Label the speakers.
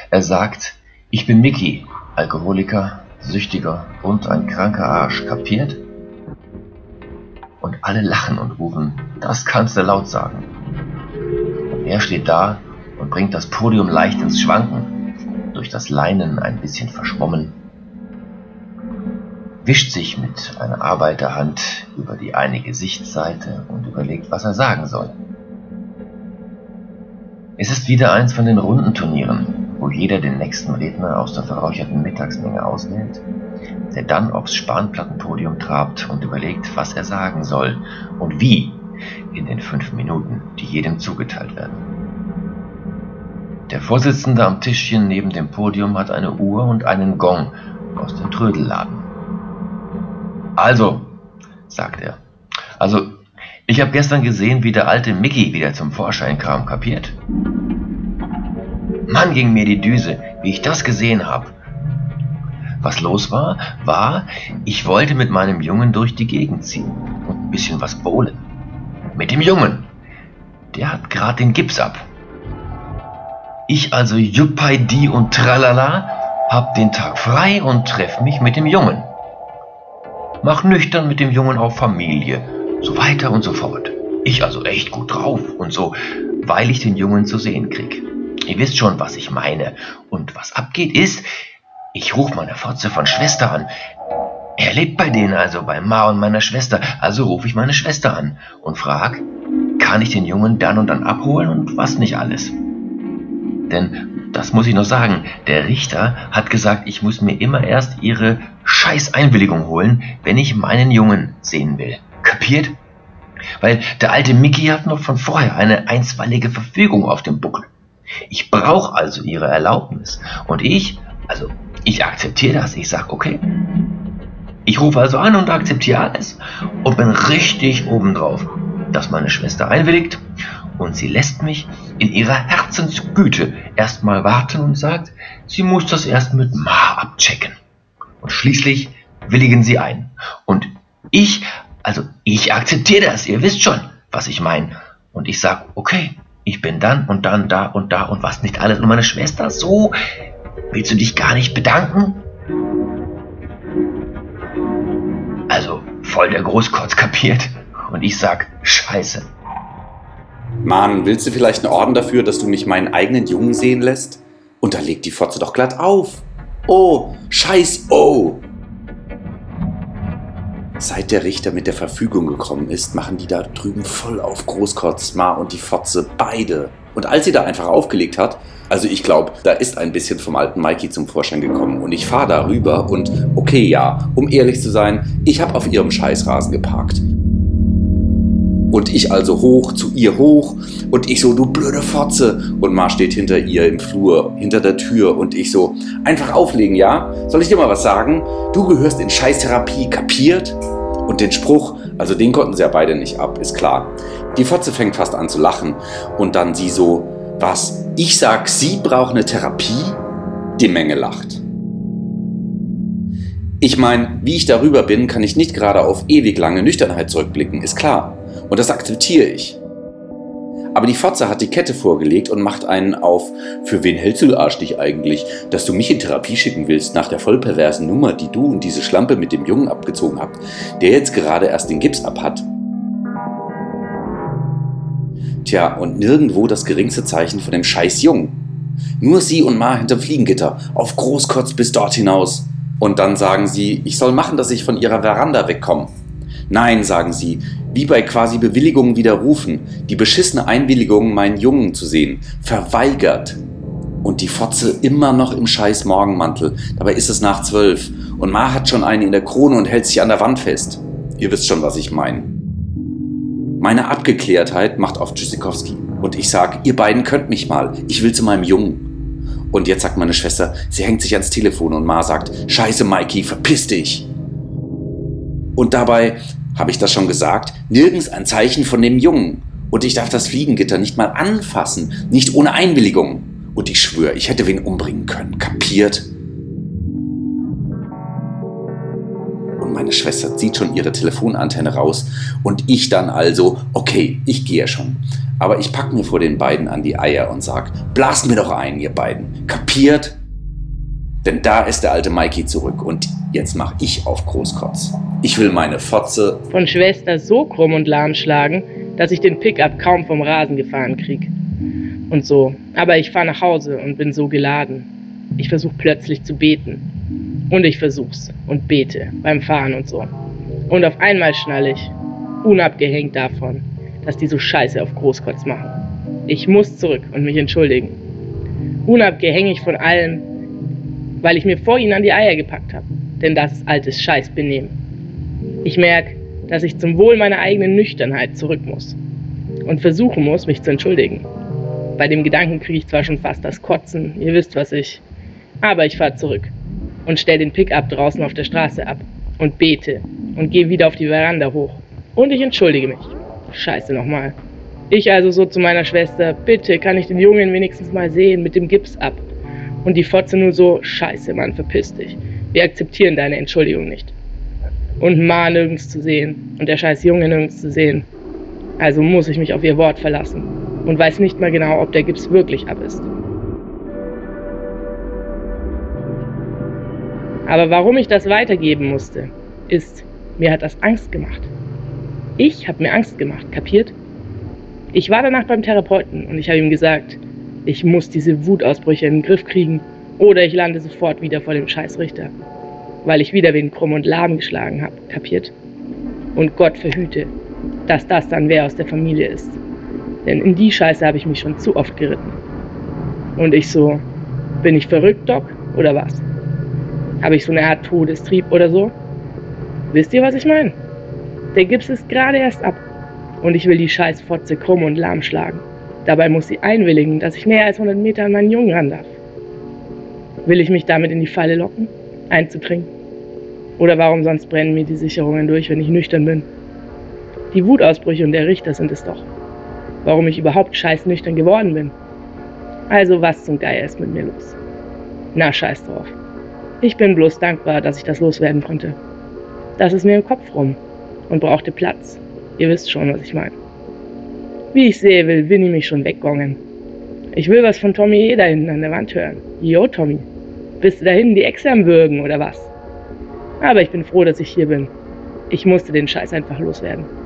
Speaker 1: Er sagt, ich bin Mickey, Alkoholiker, Süchtiger und ein kranker Arsch, kapiert? Und alle lachen und rufen, das kannst du laut sagen. Und er steht da und bringt das Podium leicht ins Schwanken, durch das Leinen ein bisschen verschwommen, wischt sich mit einer Arbeiterhand über die eine Gesichtsseite und überlegt, was er sagen soll. Es ist wieder eins von den Rundenturnieren, wo jeder den nächsten Redner aus der verräucherten Mittagsmenge auswählt, der dann aufs Spanplattenpodium trabt und überlegt, was er sagen soll und wie in den 5 Minuten, die jedem zugeteilt werden. Der Vorsitzende am Tischchen neben dem Podium hat eine Uhr und einen Gong aus dem Trödelladen. Also, sagt er, ich habe gestern gesehen, wie der alte Mickey wieder zum Vorschein kam, kapiert? Mann, ging mir die Düse, wie ich das gesehen habe. Was los war, ich wollte mit meinem Jungen durch die Gegend ziehen und ein bisschen was bowlen. Mit dem Jungen. Der hat gerade den Gips ab. Ich also Juppei-Di und Tralala, hab den Tag frei und treff mich mit dem Jungen. Mach nüchtern mit dem Jungen auf Familie, so weiter und so fort. Ich also echt gut drauf und so, weil ich den Jungen zu sehen krieg. Ihr wisst schon, was ich meine. Und was abgeht ist, ich ruf meine Fotze von Schwester an. Er lebt bei denen also, bei Ma und meiner Schwester. Also ruf ich meine Schwester an und frag, kann ich den Jungen dann und dann abholen und was nicht alles. Denn, das muss ich noch sagen, der Richter hat gesagt, ich muss mir immer erst ihre scheiß Einwilligung holen, wenn ich meinen Jungen sehen will. Kapiert? Weil der alte Mickey hat noch von vorher eine einstweilige Verfügung auf dem Buckel. Ich brauche also ihre Erlaubnis. Und ich akzeptiere das. Ich sag, okay. Ich rufe also an und akzeptiere alles und bin richtig obendrauf, dass meine Schwester einwilligt und sie lässt mich in ihrer Herzensgüte erstmal warten und sagt, sie muss das erst mit Ma abchecken. Und schließlich willigen sie ein. Und ich akzeptiere das, ihr wisst schon, was ich meine. Und ich sag, okay, ich bin dann und dann da und was nicht alles. Und meine Schwester, so, willst du dich gar nicht bedanken? Also, voll der Großkotz, kapiert? Und ich sag, scheiße.
Speaker 2: Mann, willst du vielleicht einen Orden dafür, dass du mich meinen eigenen Jungen sehen lässt? Und da legt die Fotze doch glatt auf. Oh, scheiß, oh. Seit der Richter mit der Verfügung gekommen ist, machen die da drüben voll auf Großkotz, Ma und die Fotze, beide. Und als sie da einfach aufgelegt hat, also ich glaube, da ist ein bisschen vom alten Mikey zum Vorschein gekommen und ich fahre da rüber und okay, ja, um ehrlich zu sein, ich habe auf ihrem Scheißrasen geparkt. Und ich also hoch, zu ihr hoch und ich so, du blöde Fotze. Und Ma steht hinter ihr im Flur, hinter der Tür und ich so, einfach auflegen, ja? Soll ich dir mal was sagen? Du gehörst in Scheißtherapie, kapiert? Und den Spruch, also den konnten sie ja beide nicht ab, ist klar. Die Fotze fängt fast an zu lachen und dann sie so, was? Ich sag, sie braucht eine Therapie? Die Menge lacht. Ich meine, wie ich darüber bin, kann ich nicht gerade auf ewig lange Nüchternheit zurückblicken, ist klar. Und das akzeptiere ich. Aber die Fotze hat die Kette vorgelegt und macht einen auf, für wen hältst du Arsch dich eigentlich, dass du mich in Therapie schicken willst nach der voll perversen Nummer, die du und diese Schlampe mit dem Jungen abgezogen habt, der jetzt gerade erst den Gips abhat. Tja, und nirgendwo das geringste Zeichen von dem scheiß Jungen. Nur sie und Ma hinterm Fliegengitter, auf Großkotz bis dort hinaus. Und dann sagen sie, ich soll machen, dass ich von ihrer Veranda wegkomme. Nein, sagen sie, wie bei quasi Bewilligungen widerrufen, die beschissene Einwilligung, meinen Jungen zu sehen, verweigert. Und die Fotze immer noch im scheiß Morgenmantel, dabei ist es nach 12 und Ma hat schon eine in der Krone und hält sich an der Wand fest. Ihr wisst schon, was ich meine. Meine Abgeklärtheit macht auf Tschüssikowski und ich sag, ihr beiden könnt mich mal, ich will zu meinem Jungen. Und jetzt sagt meine Schwester, sie hängt sich ans Telefon und Ma sagt, scheiße Mikey, verpiss dich. Und dabei, habe ich das schon gesagt, nirgends ein Zeichen von dem Jungen. Und ich darf das Fliegengitter nicht mal anfassen, nicht ohne Einwilligung. Und ich schwöre, ich hätte wen umbringen können, kapiert? Und meine Schwester zieht schon ihre Telefonantenne raus und ich dann also, okay, ich gehe ja schon. Aber ich pack mir vor den beiden an die Eier und sag, blast mir doch ein, ihr beiden. Kapiert? Denn da ist der alte Mikey zurück und jetzt mach ich auf Großkotz. Ich will meine Fotze
Speaker 3: von Schwester so krumm und lahm schlagen, dass ich den Pickup kaum vom Rasen gefahren krieg. Und so. Aber ich fahre nach Hause und bin so geladen. Ich versuche plötzlich zu beten. Und ich versuch's und bete beim Fahren und so. Und auf einmal schnall ich, unabgehängt davon, dass die so Scheiße auf Großkotz machen. Ich muss zurück und mich entschuldigen. Unabhängig von allem, weil ich mir vor ihnen an die Eier gepackt habe. Denn das ist altes Scheißbenehmen. Ich merke, dass ich zum Wohl meiner eigenen Nüchternheit zurück muss. Und versuchen muss, mich zu entschuldigen. Bei dem Gedanken kriege ich zwar schon fast das Kotzen, ihr wisst was ich. Aber ich fahre zurück und stelle den Pickup draußen auf der Straße ab. Und bete und gehe wieder auf die Veranda hoch. Und ich entschuldige mich. Scheiße nochmal. Ich also so zu meiner Schwester, bitte kann ich den Jungen wenigstens mal sehen mit dem Gips ab. Und die Fotze nur so, scheiße Mann, verpiss dich. Wir akzeptieren deine Entschuldigung nicht. Und Ma nirgends zu sehen und der scheiß Junge nirgends zu sehen. Also muss ich mich auf ihr Wort verlassen und weiß nicht mal genau, ob der Gips wirklich ab ist. Aber warum ich das weitergeben musste, ist, mir hat das Angst gemacht. Ich habe mir Angst gemacht, kapiert? Ich war danach beim Therapeuten und ich habe ihm gesagt, ich muss diese Wutausbrüche in den Griff kriegen oder ich lande sofort wieder vor dem Scheißrichter, weil ich wieder wen krumm und lahm geschlagen habe, kapiert? Und Gott verhüte, dass das dann wer aus der Familie ist. Denn in die Scheiße habe ich mich schon zu oft geritten. Und ich so, bin ich verrückt, Doc, oder was? Habe ich so eine Art Todestrieb oder so? Wisst ihr, was ich meine? Der Gips ist gerade erst ab und ich will die Scheißfotze krumm und lahm schlagen. Dabei muss sie einwilligen, dass ich näher als 100 Meter an meinen Jungen ran darf. Will ich mich damit in die Falle locken, einzudringen? Oder warum sonst brennen mir die Sicherungen durch, wenn ich nüchtern bin? Die Wutausbrüche und der Richter sind es doch. Warum ich überhaupt scheißnüchtern geworden bin. Also was zum Geier ist mit mir los? Na, scheiß drauf. Ich bin bloß dankbar, dass ich das loswerden konnte. Das ist mir im Kopf rum und brauchte Platz. Ihr wisst schon, was ich meine. Wie ich sehe, will Winnie mich schon weggongen. Ich will was von Tommy da hinten an der Wand hören. Jo, Tommy, bist du da hinten die Echse am Würgen oder was? Aber ich bin froh, dass ich hier bin. Ich musste den Scheiß einfach loswerden.